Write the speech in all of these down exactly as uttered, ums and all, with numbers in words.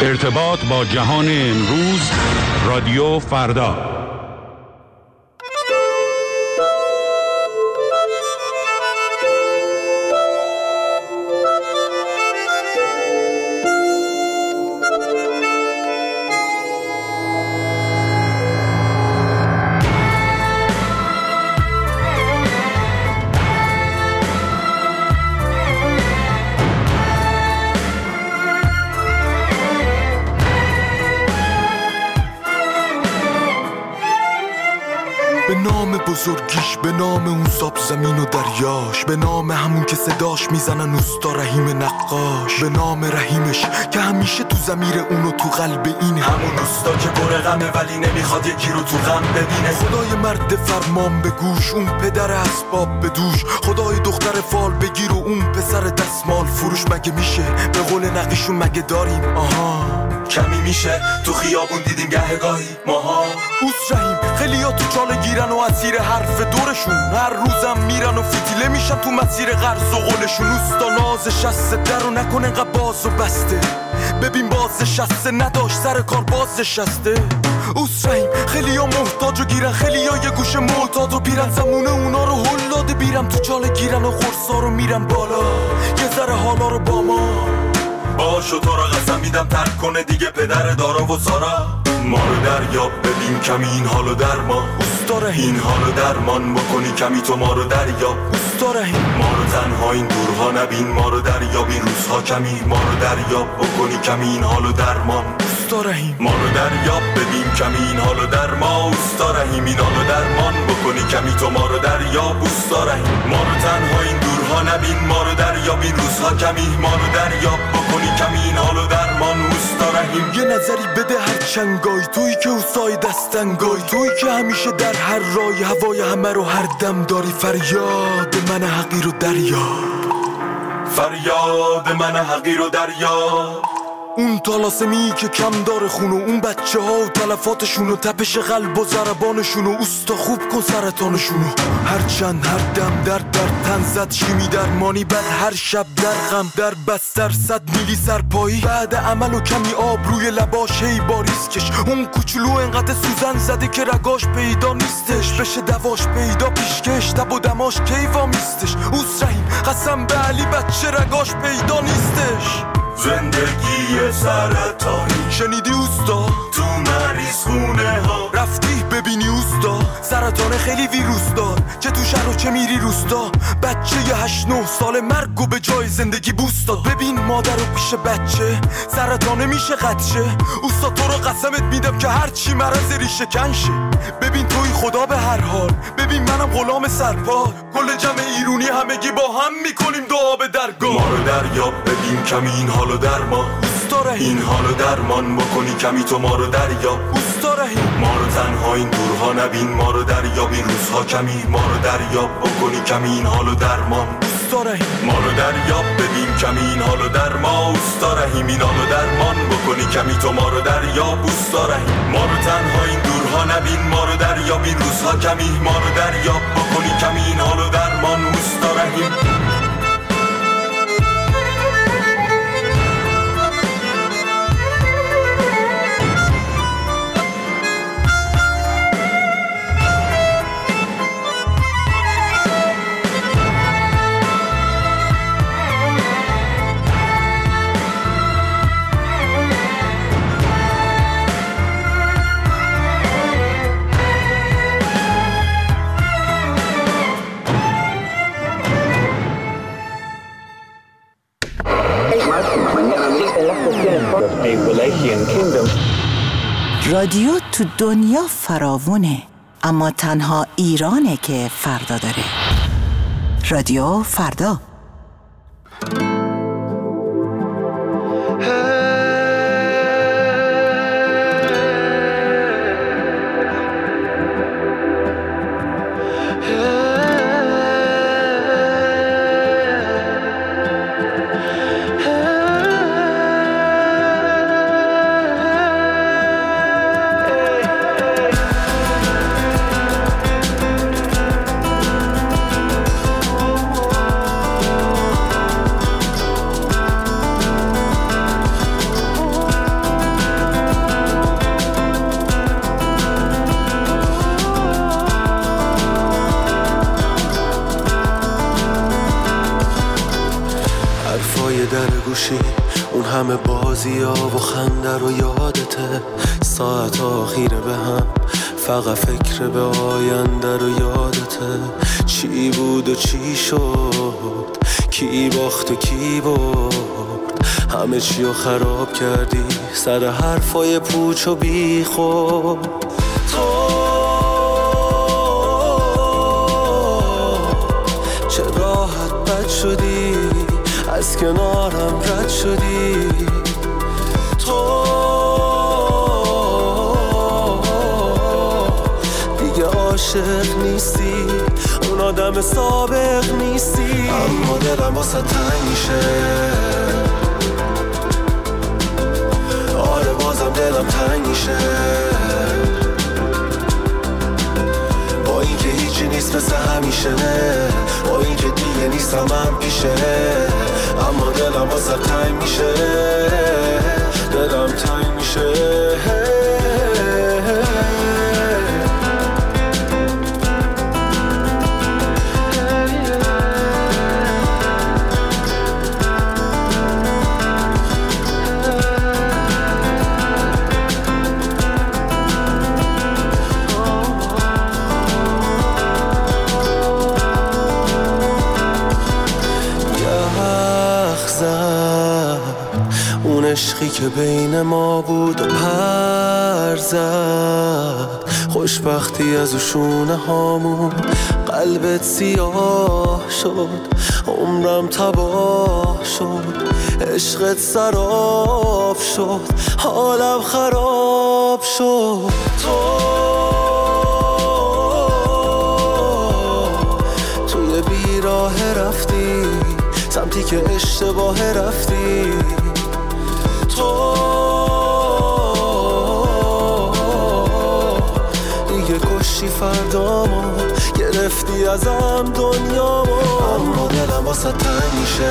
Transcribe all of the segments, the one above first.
ارتباط با جهان امروز، رادیو فردا. به نام بزرگیش، به نام اون ساب زمین و دریاش، به نام همون که صداش میزنن اوستا رحیم نقاش، به نام رحیمش که همیشه تو ضمیر اون و تو قلب این همون اوستا که پر غمه ولی نمیخواد یکی رو تو غم ببینه. خدای مرد فرمان به گوش، اون پدر اسباب به دوش، خدای دختر فال بگیر و اون پسر دستمال فروش. مگه میشه به قول نقیشون مگه داریم آها کمی میشه تو خیابون دیدیم گهگاهی ماها. اوس رحیم خیلی ها تو چاله گیرن و اسیر حرف دورشون، هر روزم میرن و فتیله میشن تو مسیر قرض و قولشون. اوستا نازش شسته در و نکنه انقدر باز و بسته، ببین باز شسته نداشت سر کار باز شسته. اوس رحیم خیلی ها محتاج و گیرن، خیلی ها یه گوشه معتاد و بیرن، زمونه اونا رو هل داده بیرم تو چاله گیرن و خورسا رو میرن بالا یه ذره حالا رو با ما باشو. تو را قسم میدم ترک کنه دیگه پدر دارا و سارا. ما رو دریاب ببین کمی این حالو در ما اوستا رحیم، این حالو درمان بکنی کمی تو ما رو دریاب اوستا رحیم. ما رو تنها این دورها نبین، ما رو دریاب این روزها کمی، ما رو دریاب بکنی کمی این حالو درمان اوستا رحیم. ما رو دریاب ببین کمی این حالو در ما اوستا رحیم، این حالو درمان بکنی کمی تو ما رو دریاب اوستا رحیم. ما رو تنها این دورها نبین، ما رو دریاب این روزها کمی، ما رو دریاب بکنی کمی این حالو درمان اوستا رحیم. یه نظری بده هر چنگای تویی که اوسای دستنگای، تویی که همیشه در هر رای هوای همه رو هر دم داری. فریاد من حقیر و دریا، فریاد من حقیر و دریا. اون تالاسمی که کم داره خونو، اون بچه ها و تلفاتشون و تپش قلب و ضربانشون و اوستا خوب کن سرطانشونو. هر چند هر دم در در تن زد شیمی درمانی، بعد هر شب در غم در بستر صد میلی سرپایی. بعد عمل و کمی آب روی لباش هی باریسکش، اون کوچولو انقدر سوزن زده که رگاش پیدا نیستش، بشه دواش پیدا پیشکش تب و دماش کیفا میستش. اوس رحیم قسم به علی بچه رگاش پیدا نیستش. زندگی سرطانی شنیدی اوستا؟ تو مریض خونه ها رفتی ببینی اوستا؟ سرطان خیلی ویروس دار چه تو شهر و چه میری روستا. بچه یه هشت نه سال مرگ و به جای زندگی بوست داد. ببین مادر رو پیش بچه سرطانه میشه قدشه. اوستا تو رو قسمت میدم که هر چی مرض ریشه کنشه. ببین توی خدا به هر حال، ببین منم غلام سرپال. کل جمع ایرونی همگی با هم میکنیم دعا به درگاه. ما رو دریاب ببین کمی این حالو در ما اوستا رحیم، این حالو درمان بکنی کمی تو ما رو دریاب اوستا رحیم. ما رو تنها این دورها نبین، ما رو دریاب این روزها کمی، ما رو دریاب بکنی کمی این حالو درمان اوستا رحیم. ما رو دریاب ببین کمی این حالو در ما اوستا رحیم، این حالو درمان بکنی کمی تو ما رو دریاب اوستا رحیم. ما رو تنها این دورها نبین، ما رو دریاب این روزها کمی، ما رو دریاب بکنی کمی این حالو درمان اوستا رحیم. رادیو تو دنیا فراوونه، اما تنها ایرانه که فردا داره. رادیو فردا. اون همه بازی ها و خنده رو یادته، ساعت آخیره به هم فقط فکر به آینده رو یادته. چی بود و چی شد، کی باخت و کی برد، همه چی رو خراب کردی سر حرفای پوچ و بی خود. تو چه راحت بد شدی، از کنارم رد شدی. تو دیگه عاشق نیستی، اون آدم سابق نیستی. اما دلم واسه تنگ میشه، آره بازم دلم تنگ میشه. با اینکه هیچی نیست مثل همیشه، با اینکه دیگه نیستم من پیشه، اما دلم واسه تنگ میشه، دلم تنگ میشه. عشقی که بین ما بود و پر زد، خوشبختی از شونه هامون قلبت سیاه شد، عمرم تباه شد، عشقت سراب شد، حالم خراب شد. تو توی بیراه رفتی، سمتی که اشتباه رفتی. تو دیگه کشی فردامو، گرفتی ازم دنیامو. اما دلم واسه تنگ میشه،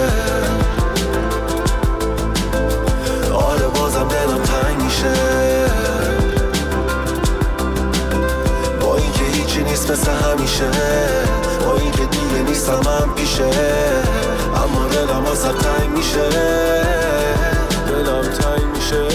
آره بازم دلم تنگ میشه. با اینکه هیچی نیست مثل همیشه، با اینکه دیگه نیستم من پیشه، اما دلم واسه تنگ میشه، دلم تنگ میشه.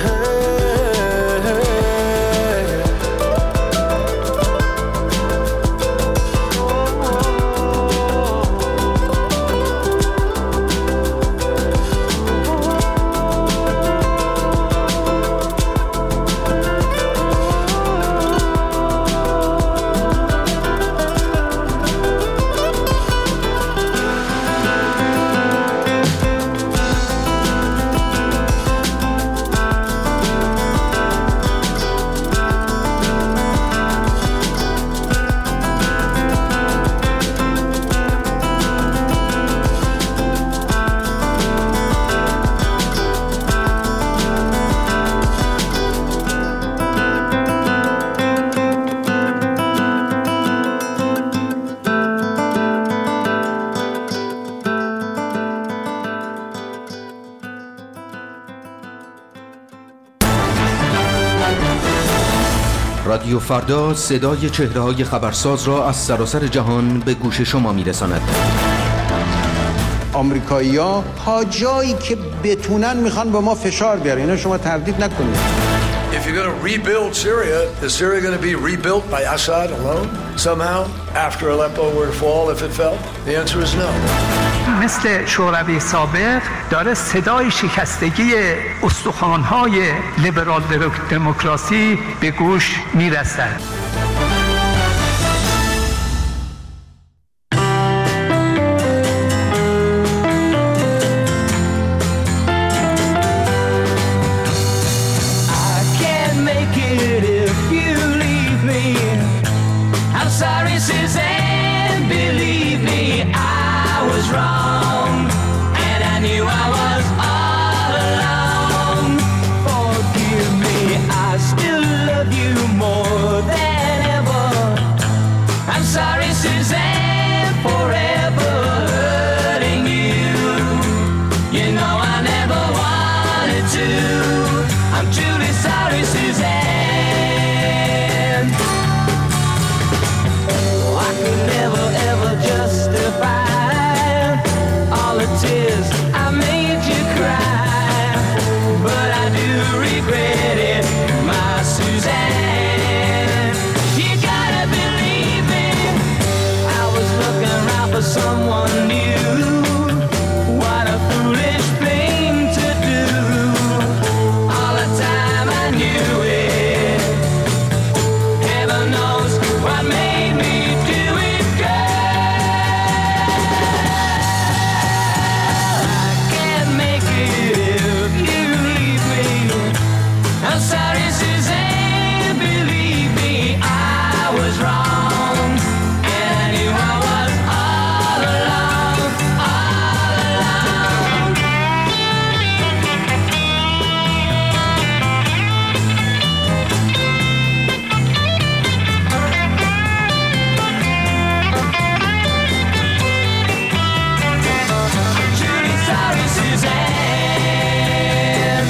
رادیو فردا صدای چهره‌های خبرساز را از سراسر جهان به گوش شما می‌رساند. آمریکایی‌ها تا جایی که بتونن میخوان به ما فشار بیارن، اینا شما تردید نکنید. If you're going to rebuild Syria, is Syria going to be rebuilt by Assad alone somehow after Aleppo were to fall if it fell? The answer is no. مثل شوروی سابق داره صدای شکستگی استخوان‌های لیبرال دموکراسی به گوش میرسد. More than regret it, my Suzanne. You gotta believe me, I was looking around for someone new. What a foolish thing to do. All the time I knew it. Heaven knows what made me do it, girl. I can't make it if you leave me. I'm sorry, Suzanne, believe me, I was wrong. And I knew I was all alone, all alone. Truly sorry, Suzanne.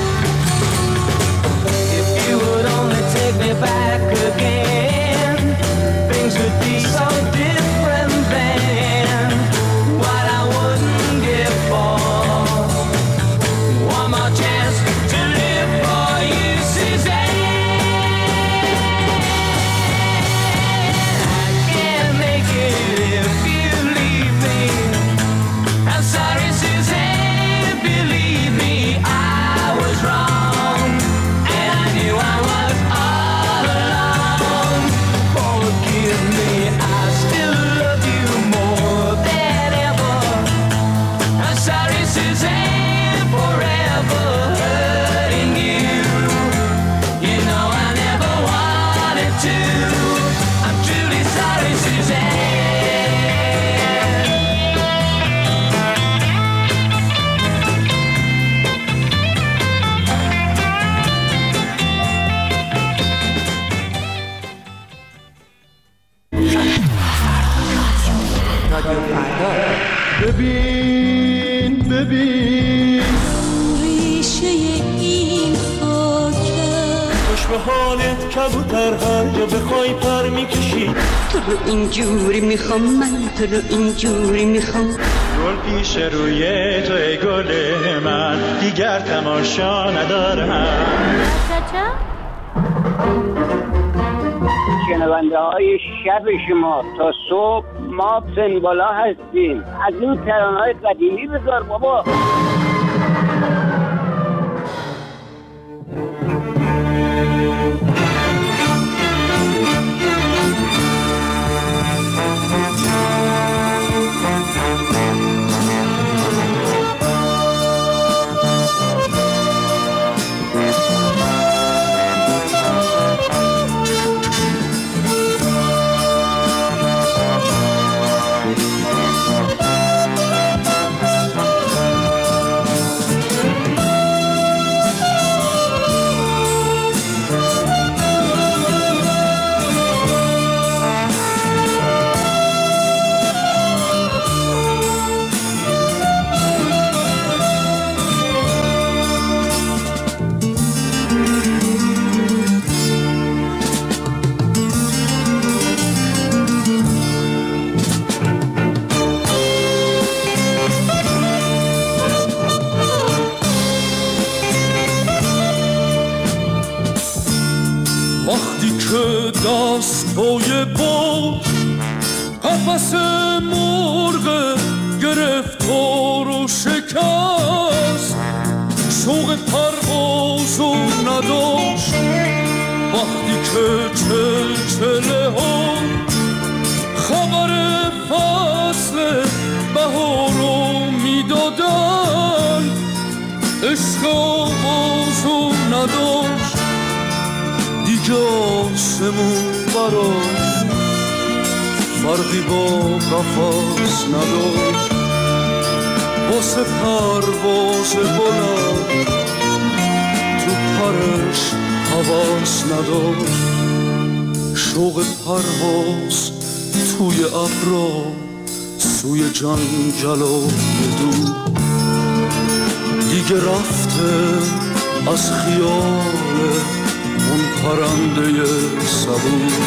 If you would only take me back again, things would be so different then. What I wouldn't give for one more chance to live for you, Suzanne. I can't make it if you leave me. I'm sorry, Suzanne, believe me, I was wrong. And I knew I was all alone. Forgive me, I still love you more than ever. I'm sorry, Suzanne, forever hurting you. You know I never wanted to. I'm truly sorry, Suzanne. ببین ببین ریشه این خاکه خوش به حالت کبوتر هر جا بخوای پر میکشی تو رو اینجوری میخوام من تو رو اینجوری میخوام گل پیش روی تو ای گل من دیگر تماشا ندارم شنونده های شب شما تا صبح ما سنبالا هستیم. از این ترانه های قدیمی بذار بابا. دستای باز قفس مرغ گرفتار و شکست شوق پرواز و نداشت وقتی که چلچله ها خبر فصل بهارو میدادن عشق آغاز و نداشت دیگه آسمون براش فرقی با قفس نداشت واسه پرواز بلند تو پرش حواس نداشت شوق پرواز توی ابرا سوی جنگلای دور دیگه رفته از خیال اون پرنده صبور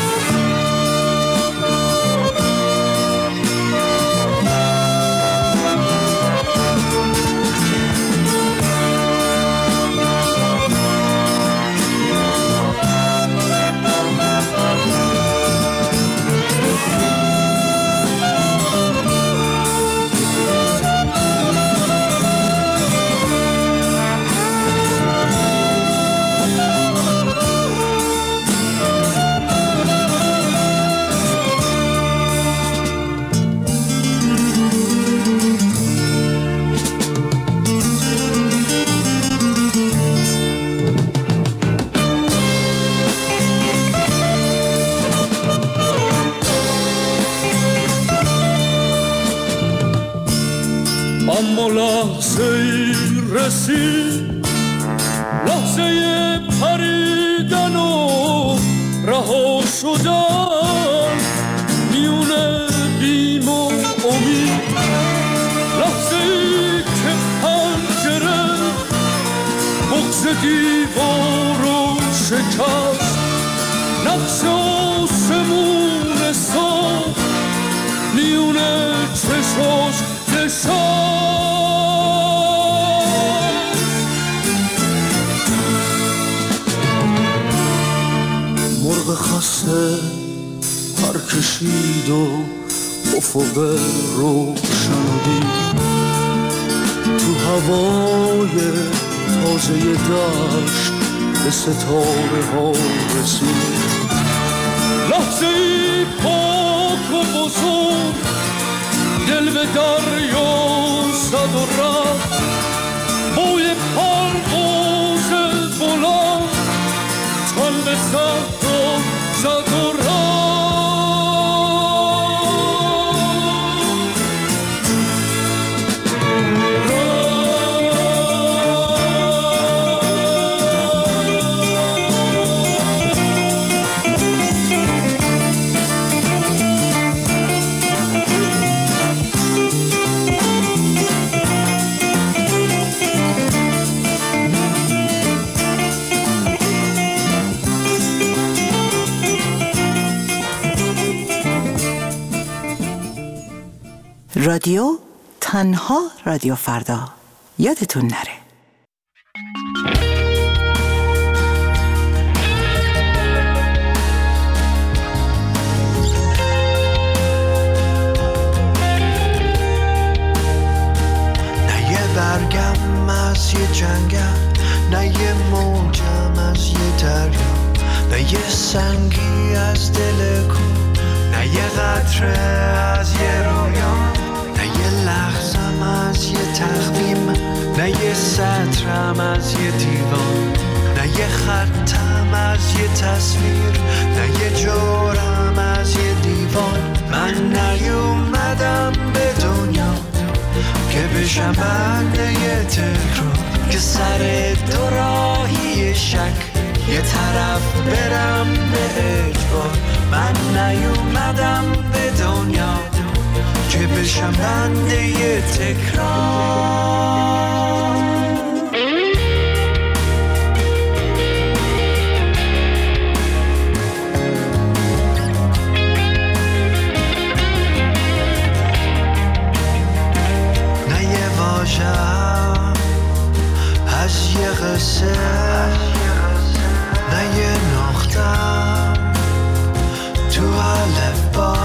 رسید لحظه پریدن و رها شدن میون بیم و امید، لحظه ای که پنجره بغض دیوار رو شکست، نقش آسمون ساخت میون چشاش نشست. مرغ خسته پر کشید و افق روشن دید، تو هوای تازه دشت به ستاره ها رسید. لحظه ای پاک و بزرگ دل به دریا زد و رفت، بوی پرواز بلند تن به صحرا زد و رفت. رادیو تنها رادیو فردا، یادتون نره. نه یه برگم از یه جنگم، نه یه موجم از یه دریا، نه یه سنگی از دل کو، نه یه قطره از یه رویا، نه یه لحظم از یه تخمیم، نه یه سطرم از یه دیوان، نه یه خطم از یه تصویر، نه یه جورم از یه دیوان. من نیومدم به دنیا که بشم بنده یه تکرار، که سر دو راهی شک یه طرف برم به اجبار. من نیومدم به دنیا که بشم بنده یه تکرار. نه یه واژه‌ام از یه قصه، نه یه نقطه‌ام تو الفبا،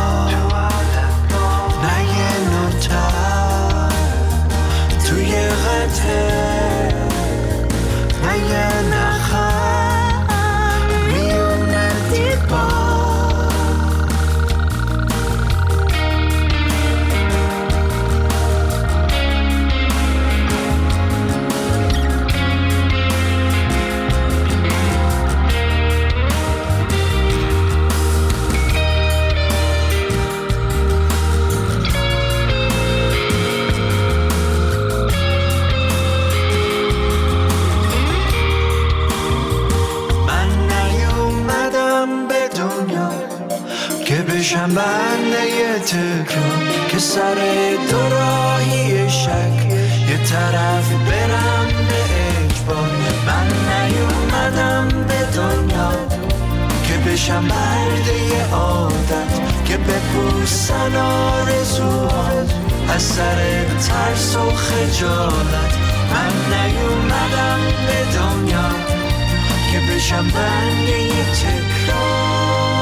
نه یه نوتم توی قطعه، نه یه نخم میونه دیوار. بشم بنده یه تکرار، که سر دو راهی شک یه طرف برم به اجبار. من نیومدم به دنیا که بشم برده یه عادت، که بپوسن آرزوات از سر ترس و خجالت. من نیومدم به دنیا که بشم بنده یه تکرار.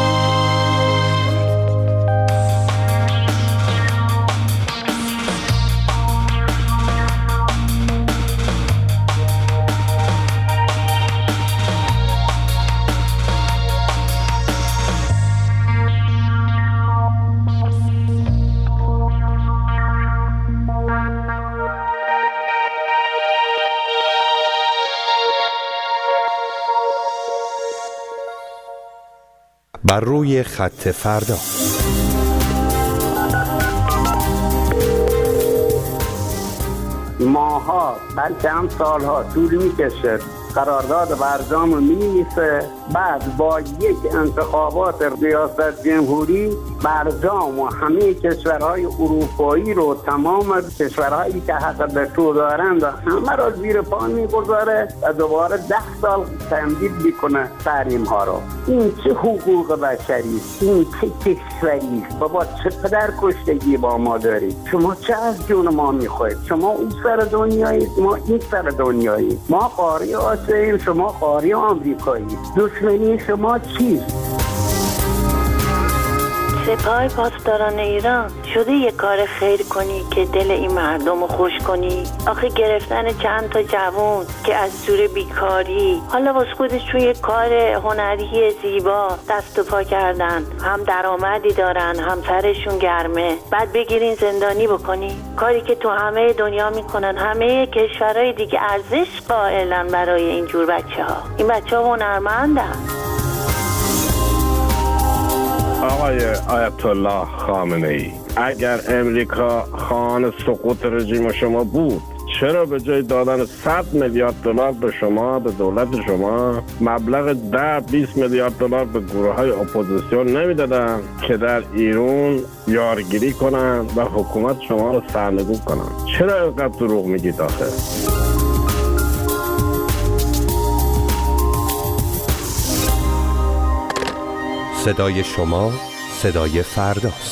بر روی خط فردا. ماه ماها بلکه هم سالها طول میکشه قرارداد برجام رو می‌نویسه، بعد با یک انتخابات ریاست جمهوری برجام و همه کشورهای اروپایی رو، تمام کشورهایی که حق به تو دارند همه را زیر پا می‌گذاره و دوباره ده سال تمدید میکنه تحریم ها رو. این چه حقوق بشری، این چه کشوری؟ بابا چه پدر کشتگی با ما دارید؟ شما چه از جون ما میخواید؟ شما اون سر دنیایید، ما این سر دنیایید. ما قاره آسیاییم، شما قاره آمریکایی. دشمنی شما چیست؟ سپاه پاسداران ایران شده یه کار خیر کنی که دل این مردم رو خوش کنی؟ آخه گرفتن چند تا جوون که از زور بیکاری حالا واسه خودشون یه کار هنری زیبا دست و پا کردن، هم درآمدی دارن هم سرشون گرمه، بعد بگیرین زندانی بکنی؟ کاری که تو همه دنیا میکنن، همه کشورهای دیگه ارزش قائلن برای اینجور بچه ها. این بچه ها هنرمندن. آقای آیت الله خامنه ای، اگر امریکا خواهان سقوط رژیم شما بود، چرا به جای دادن صد میلیارد دلار به شما، به دولت شما، مبلغ ده بیست میلیارد دلار به گروه های اپوزیسیون نمیدادن که در ایران یارگیری کنن و حکومت شما رو سرنگون کنن؟ چرا اینقدر دروغ میگید آخه؟ صدای شما صدای فرداست.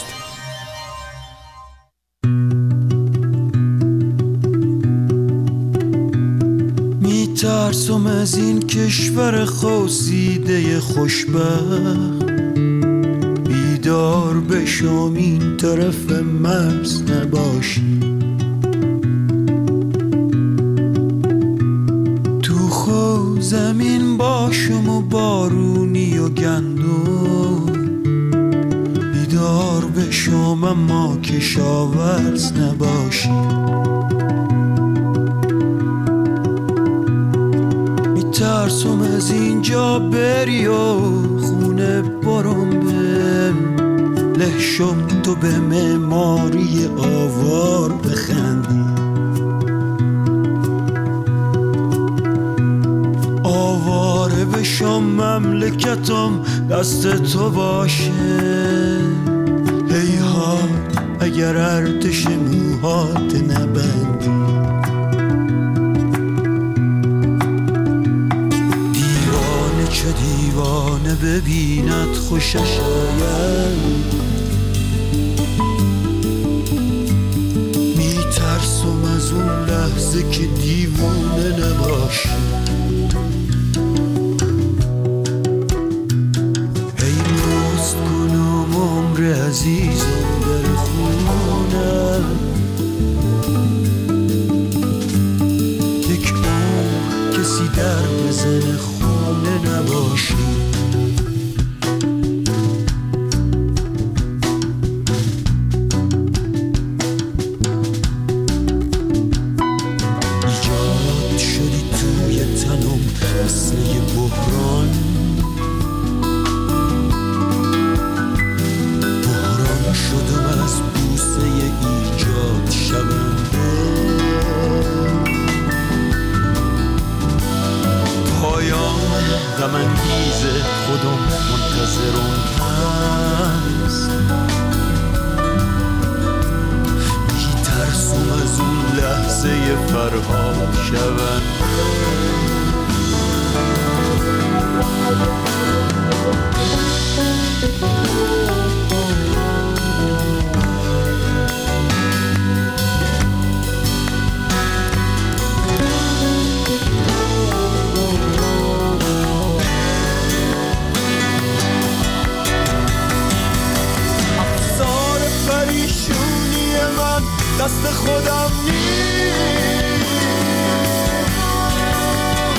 میترسم از این کشور خواسیده خوشبخت، بیدار بشم این طرف مرز نباشی، تو خو زمین باشم و بارونی و گندم، بیدار بشم اما کشاورز نباشی. میترسم از اینجا بری و خونه برم به لحشم، تو به معماری آوار بخندی، آواره بشم مملکتم دست تو باشه. هیهات اگر ارتش موهات نبندی، دیوانه چه دیوانه ببیند خوشش آید، میترسم از اون لحظه که دیوانه نباشی. عزیزم در خونه یک عمر کسی در بزن خونه نباشی. ایجاد شدی توی تنم مثل یه بحران، شدم از بوسه ایجاد شونده، پایان غم انگیز خودم منتظرم هست، میترسم از اون لحظه فرهاد شونده. دست خودم نیست،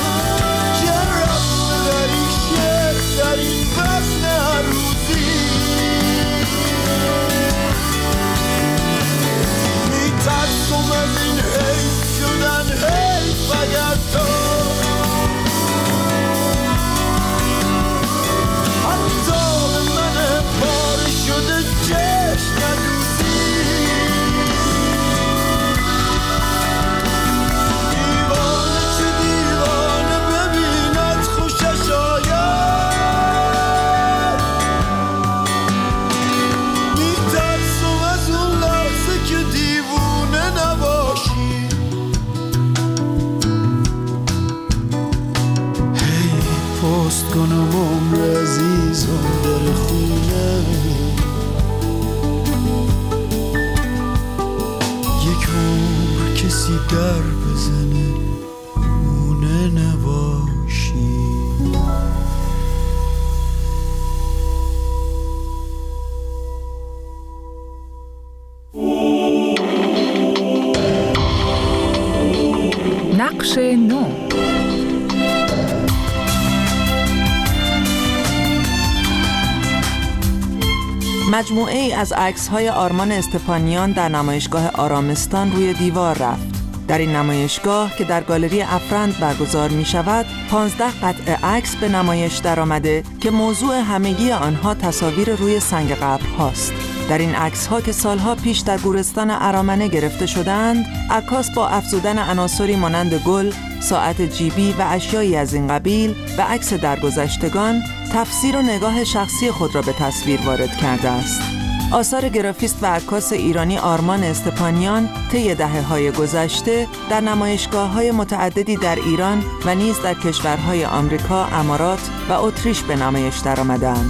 درخواست کنم عمر عزیزم در خونه، یک عمر کسی در بزنه خونه نباشی. نقش نو. مجموعه ای از عکس‌های آرمان استپانیان در نمایشگاه آرامستان روی دیوار رفت. در این نمایشگاه که در گالری افرند برگزار می شود، پانزده قطعه عکس به نمایش درآمده که موضوع همگی آنها تصاویر روی سنگ قبر هاست. در این عکس‌ها که سالها پیش در گورستان ارامنه گرفته شدند، عکاس با افزودن عناصری مانند گل، ساعت جیبی و اشیایی از این قبیل به عکس درگذشتگان، تفسیر و نگاه شخصی خود را به تصویر وارد کرده است. آثار گرافیست و عکاس ایرانی آرمان استپانیان طی دهه‌های گذشته در نمایشگاه‌های متعددی در ایران و نیز در کشورهای آمریکا، امارات و اتریش به نمایش درآمدند.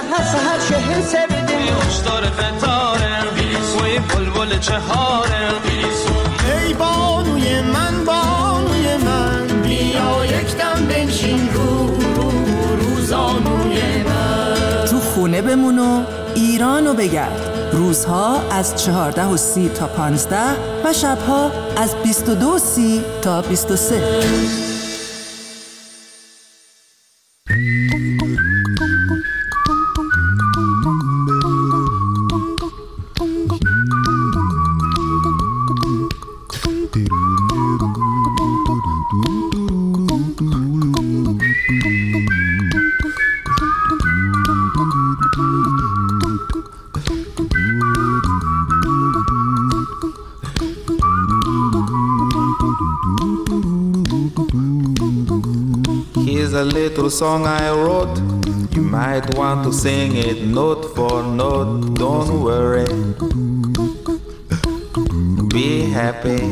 سحر سحر شهر سبده هشدار قطاره و این بلبل چهاره ای بانوی من بانوی من بیا یک دم بنشین رو رو روزانوی من تو خونه بمون و ایرانو بگرد. روزها از چهارده و سی تا پانزده و شبها از بیست و دو و سی تا بیست و سه. Here's a little song I wrote. You might want to sing it note for note. Don't worry, be happy.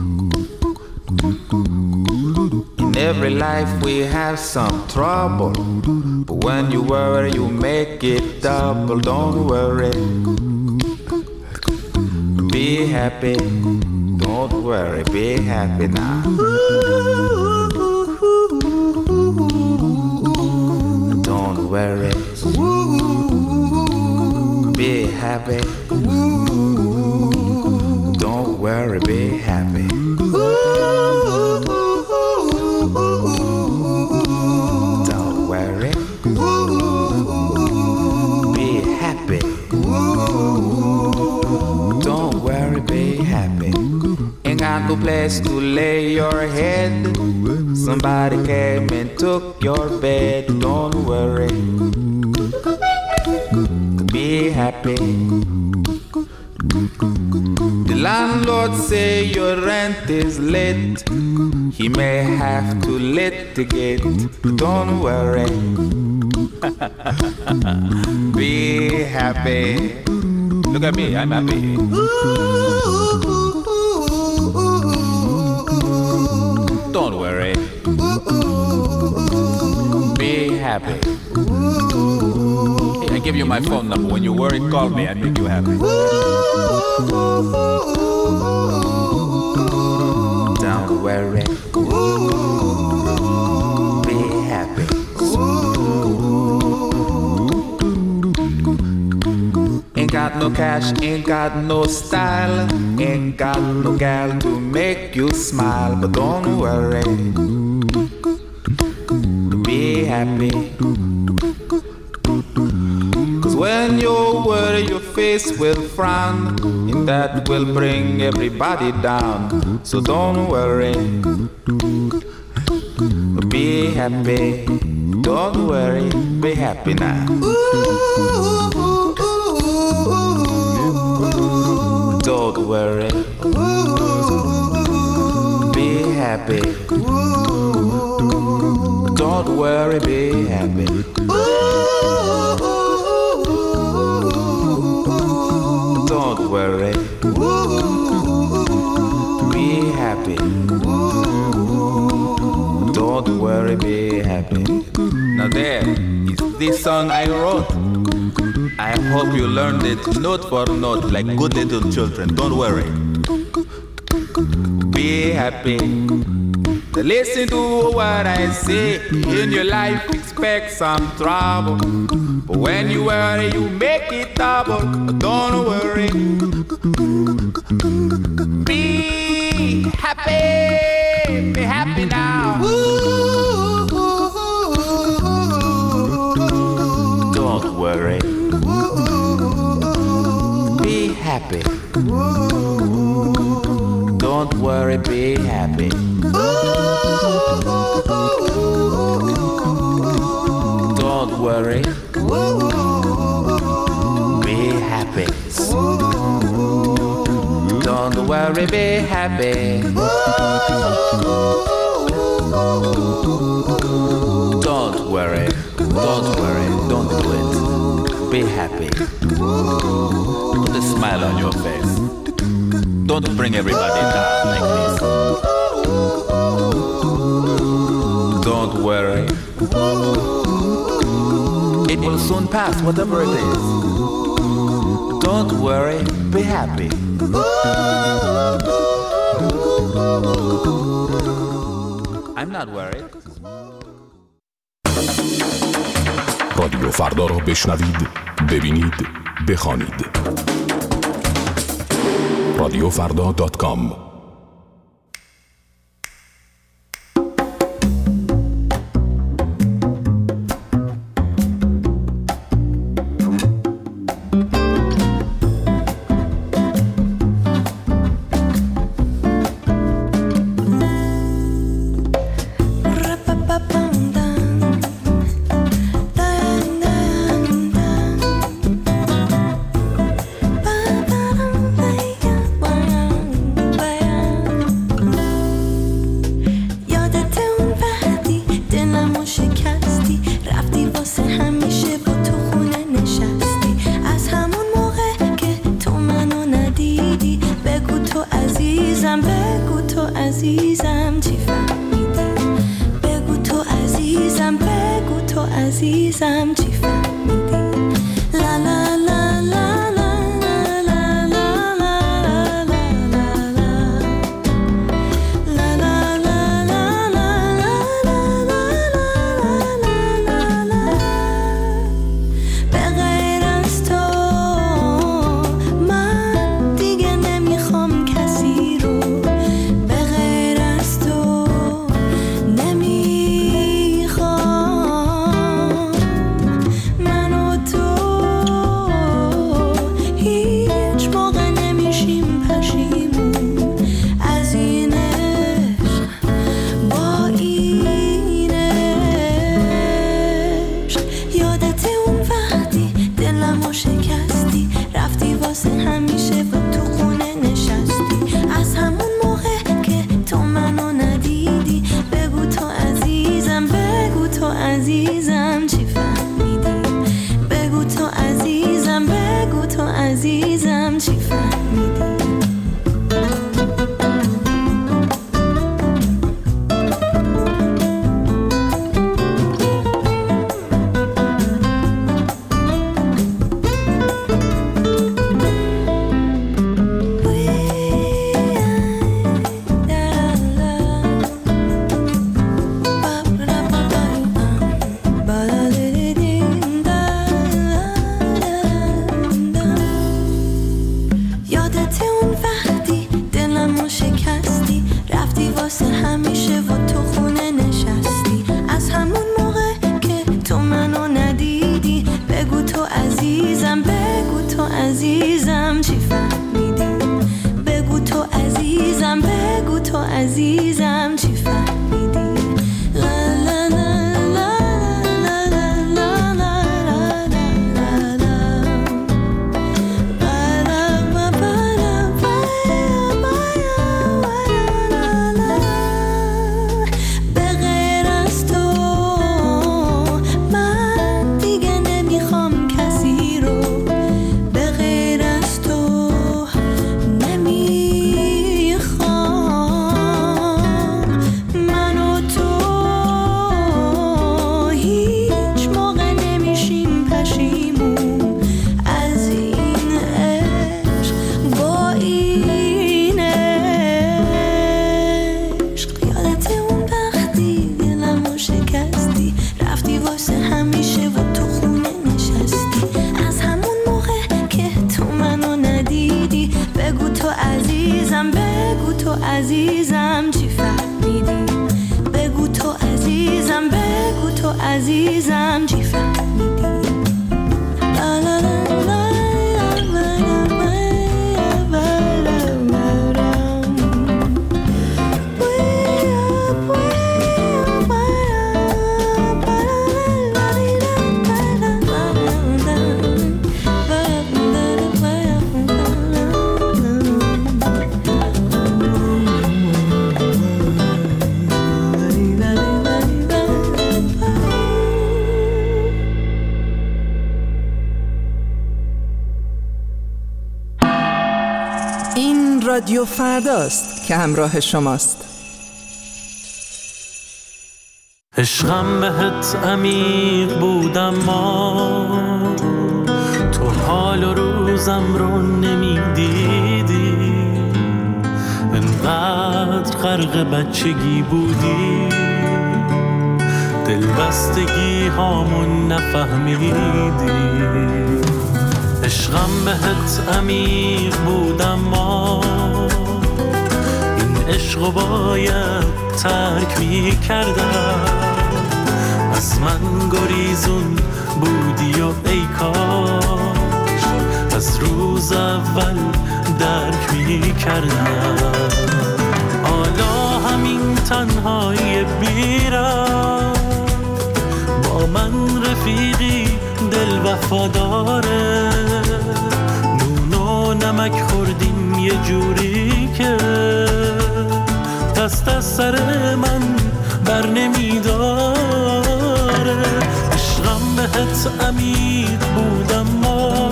In every life we have some trouble, but when you worry you make it double. Don't worry, be happy. Don't worry, be happy now. Don't worry, be happy. Don't worry, be happy. Don't worry, be happy. Don't worry, be happy. Ain't got no place to lay your head. Somebody came and took your bed. Don't worry, be happy. The landlord say your rent is late. He may have to litigate. Don't worry, be happy. Look at me, I'm happy. Don't worry, be happy. I give you my phone number. When you worry, call me. I make you happy. Don't worry, be happy. Ain't got no cash, ain't got no style, ain't got no gal to make you smile. But don't worry, be happy. Cause when you worry your face will frown, and that will bring everybody down. So don't worry, be happy. Don't worry, be happy now. Don't worry, be happy. Don't worry, be happy. Don't worry, be happy. Don't worry, be happy. Now there is this song I wrote. I hope you learned it note for note like good little children. Don't worry, be happy. Listen to what I say. In your life expect some trouble, but when you worry you make it double. Don't worry, be happy. Be happy now. Don't worry, be happy. Don't worry, be happy. Don't worry, be happy. Don't worry, be happy. Don't worry, don't worry, don't do it. Be happy. Put a smile on your face. Don't bring everybody down like this. Don't worry, it will will soon pass, whatever it is. Don't worry, be happy. I'm not worried. رادیو فردا را بشنوید، ببینید، بخوانید. رادیو فردا دات کام. رادیو فرداست که همراه شماست. عشقم بهت عمیق بود اما تو حال و روزم رو نمیدیدی، انقدر غرق بچگی بودی دلبستگی هامون نفهمیدی. عشقم بهت عمیق بود اما این عشقو باید ترک می کردم. از من گریزون بودی و ای کاش از روز اول درک می کردم. حالا همین تنهایی بیرم با من رفیقی دل وفاداره، نون و نمک خوردیم یه جوری که دست از سر من بر نمیداره. عشقم بهت عمیق بود اما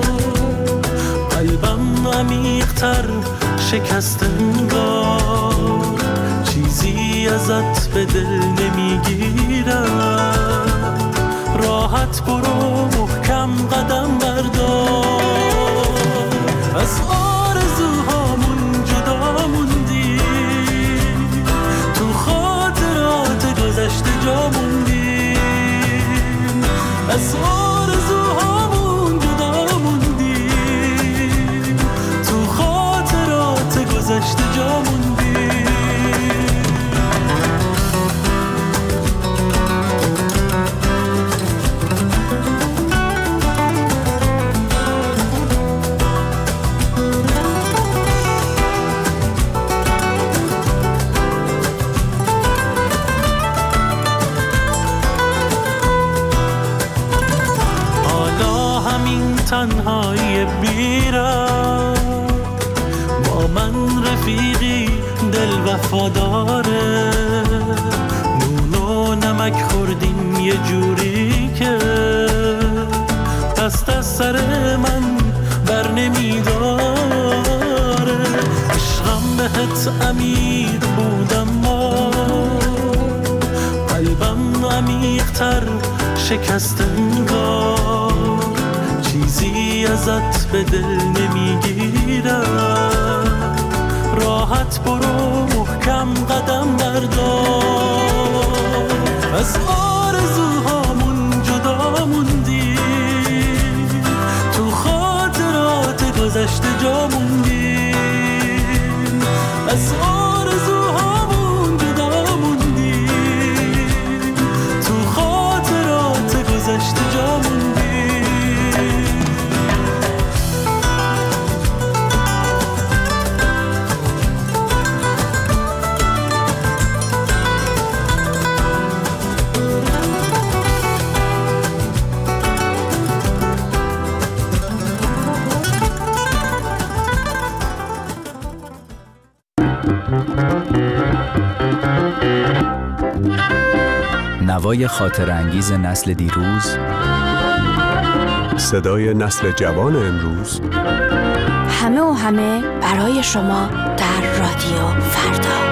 قلبم عمیق‌تر شکست انگار، چیزی ازت به دل نمیگیرم. راحت برو محکم قدم بردار، از آرزوهامون جدا موندی، تو خاطرات گذشته جا موندی. از آرزوهامون جدا موندی، تو خاطرات گذشته جا موندی. تنهایی بیرم با من رفیقی دل وفاداره، نون و نمک خوردیم یه جوری که دست از سر من بر نمیداره. عشقم بهت عمیق بود اما قلبم عمیق‌تر شکست انگار، چیزی ازت به دل نمیگیرم. راحت برو محکم قدم بردار، از آرزوهامون جدا موندی، تو خاطرات گذشته جا موندی. از آرزوهامون جدا موندی، تو خاطرات گذشته جا موندی. نوای خاطر انگیز نسل دیروز، صدای نسل جوان امروز، همه و همه برای شما در رادیو فردا.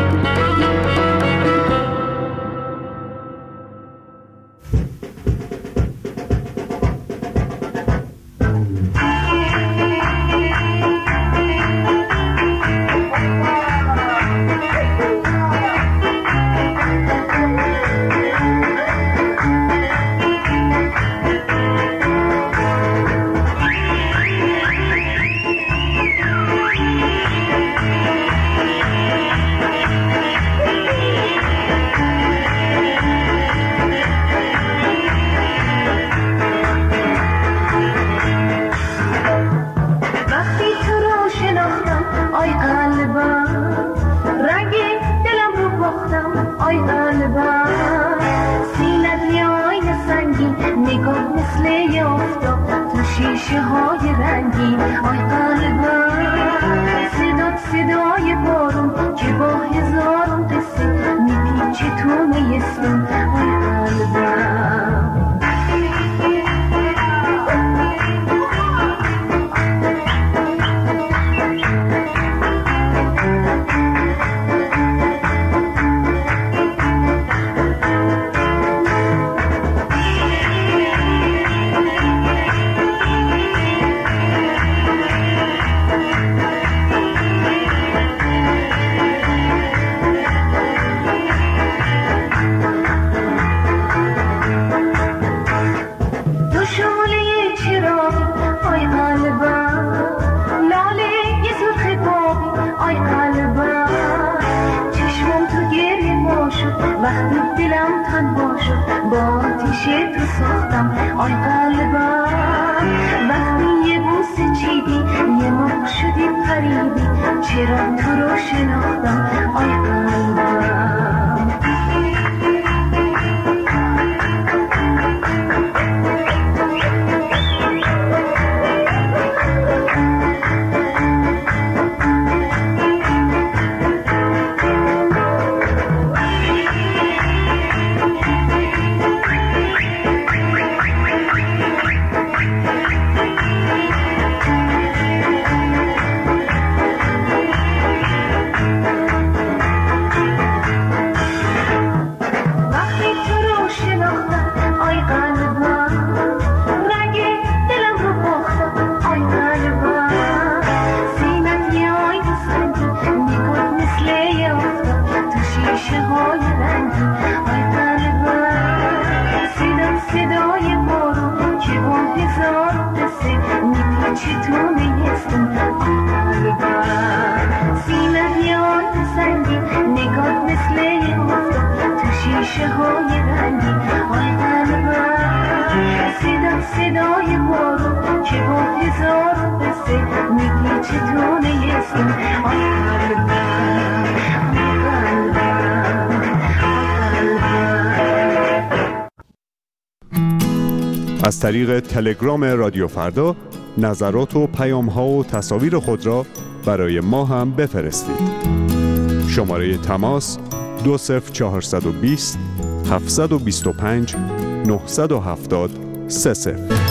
ساختم آی قلبم وقتی یه بوسه چیدی یه مرغ شدی پریدی چرا تو رو شناختم آی قلبم از طریق تلگرام رادیو فردا نظرات و پیام‌ها و تصاویر خود را برای ما هم بفرستید. شماره تماس دو صفر چهارصد و بیست هفتصد و بیست و پنج نهصد و هفتاد سه صفر.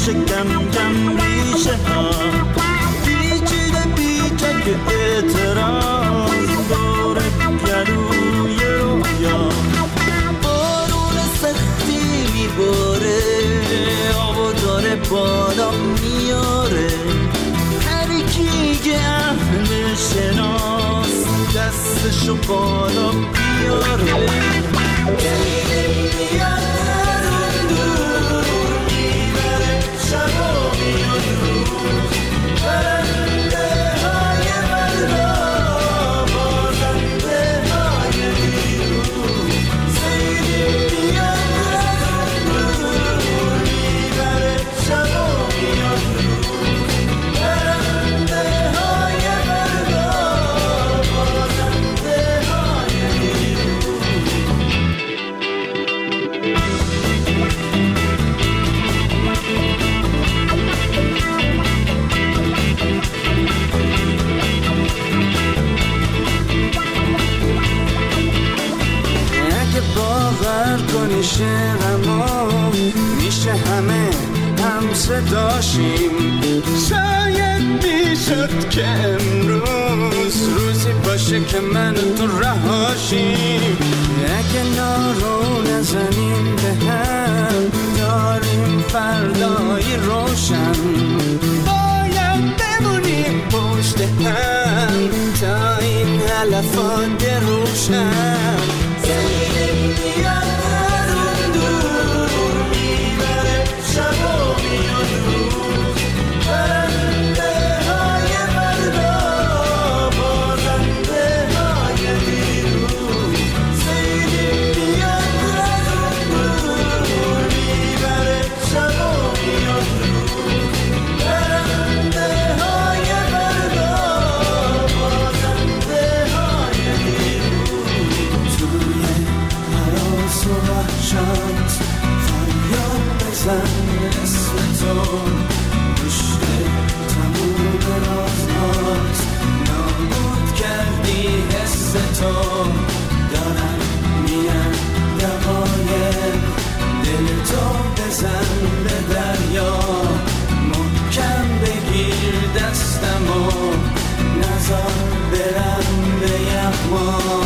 ریشه کم کم ریشه ها پیچیده پیچک اعتراض داره گلوی رویا بارون سختی میباره آبا داره بالا میاره هر کی که اهل شناس دستشو بالا بیاره گلیه میاد اون دور میبره شب و میاد روز برنده های مردا بازنده های دیروز سیدی میاد اون دور میبره شب و میاد روز برنده های مردا بازنده های دیروز اگه باور کنی شعرمو میشه همه هم صداشیم شاید میشد که امروز روزی باشه که من و تو رهاشیم اگه نارو نزنیم به هم داریم فردایی روشن باید بمونیم پشت هم تا این علفات روشن زمین میاد اون دور میبره شب و میاد روز برنده های مردا بازنده های دیروز زمین میاد اون دور میبره شب و میاد روز برنده های مردا بازنده های دیروز توی حراس و وحشت فریاد بزن اسم تو پشت تموم رازهات نابود کردی حس تو دارم میان دقایق دل تو بزن به دریا محکم بگیر دستمو نزار برم به یغما